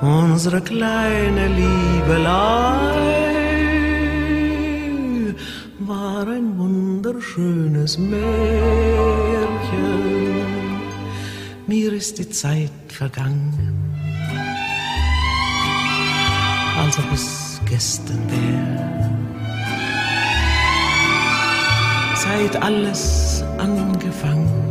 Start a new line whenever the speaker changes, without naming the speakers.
unsere kleine Liebelei war ein wunderschönes Märchen. Mir ist die Zeit vergangen, als ob es gestern wär. Seit alles angefangen